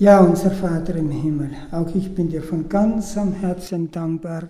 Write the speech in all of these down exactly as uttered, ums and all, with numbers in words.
Ja, unser Vater im Himmel, auch ich bin dir von ganzem Herzen dankbar.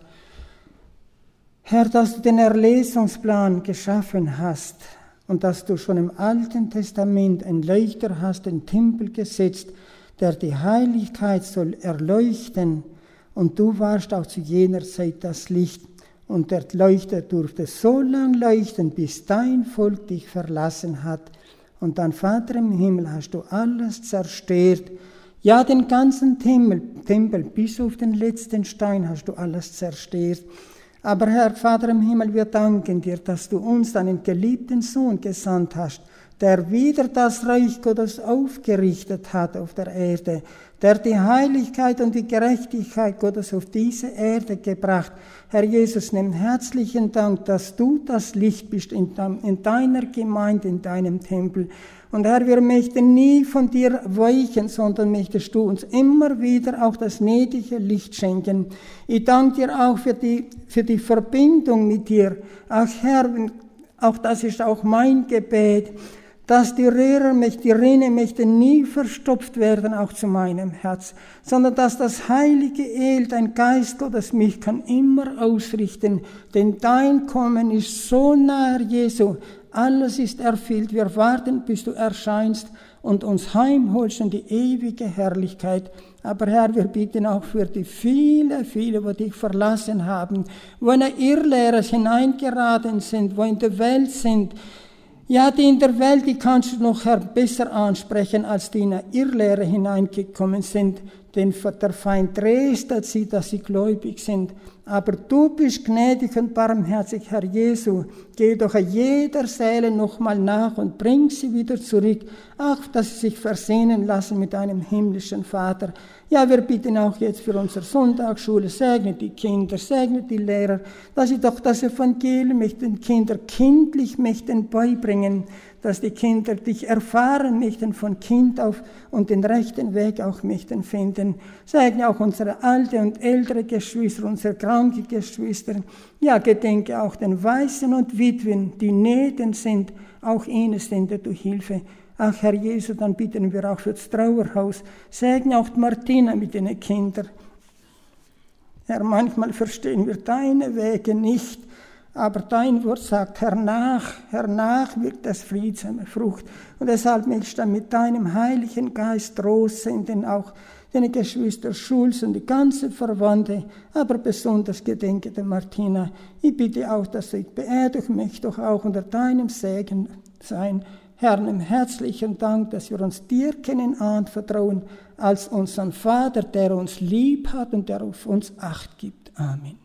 Herr, dass du den Erlesungsplan geschaffen hast und dass du schon im Alten Testament einen Leuchter hast, den Tempel gesetzt, der die Heiligkeit soll erleuchten. Und du warst auch zu jener Zeit das Licht. Und der Leuchter durfte so lang leuchten, bis dein Volk dich verlassen hat. Und dann, Vater im Himmel, hast du alles zerstört. Ja, den ganzen Tempel, Tempel, bis auf den letzten Stein hast du alles zerstört. Aber Herr, Vater im Himmel, wir danken dir, dass du uns deinen geliebten Sohn gesandt hast, der wieder das Reich Gottes aufgerichtet hat auf der Erde, der die Heiligkeit und die Gerechtigkeit Gottes auf diese Erde gebracht. Herr Jesus, nimm herzlichen Dank, dass du das Licht bist in deiner Gemeinde, in deinem Tempel. Und Herr, wir möchten nie von dir weichen, sondern möchtest du uns immer wieder auch das gnädige Licht schenken. Ich danke dir auch für die, für die Verbindung mit dir. Ach Herr, auch das ist auch mein Gebet, dass die Röhre, die Rinne möchte nie verstopft werden, auch zu meinem Herz, sondern dass das heilige Öl, dein Geist Gottes, mich kann immer ausrichten, denn dein Kommen ist so nahe, Jesu. Alles ist erfüllt. Wir warten, bis du erscheinst und uns heimholst in die ewige Herrlichkeit. Aber Herr, wir bitten auch für die viele, viele, die dich verlassen haben, wo in eine Irrlehre hineingeraten sind, wo in der Welt sind. Ja, die in der Welt, die kannst du noch, Herr, besser ansprechen, als die in eine Irrlehre hineingekommen sind. Denn der Feind tröstet sie, dass sie gläubig sind. Aber du bist gnädig und barmherzig, Herr Jesu. Geh doch jeder Seele nochmal nach und bring sie wieder zurück. Ach, dass sie sich versöhnen lassen mit deinem himmlischen Vater. Ja, wir bitten auch jetzt für unsere Sonntagsschule, segne die Kinder, segne die Lehrer, dass sie doch das Evangelium den Kindern kindlich möchten beibringen, dass die Kinder dich erfahren möchten von Kind auf und den rechten Weg auch möchten finden. Segne auch unsere alte und ältere Geschwister, unsere kranke Geschwister. Ja, gedenke auch den Waisen und Witwen, die Nöten sind, auch ihnen sende du Hilfe. Ach, Herr Jesus, dann bitten wir auch für das Trauerhaus. Segne auch Martina mit den Kindern. Herr, manchmal verstehen wir deine Wege nicht, aber dein Wort sagt, hernach, hernach wirkt das friedsame Frucht. Und deshalb möchtest du mit deinem Heiligen Geist Trost senden, auch deine Geschwister Schulz und die ganze Verwandte, aber besonders gedenke der Martina. Ich bitte auch, dass ich beerdigt möchte, doch auch unter deinem Segen sein. Herr, nimm herzlichen Dank, dass wir uns dir können anvertrauen, als unseren Vater, der uns lieb hat und der auf uns Acht gibt. Amen.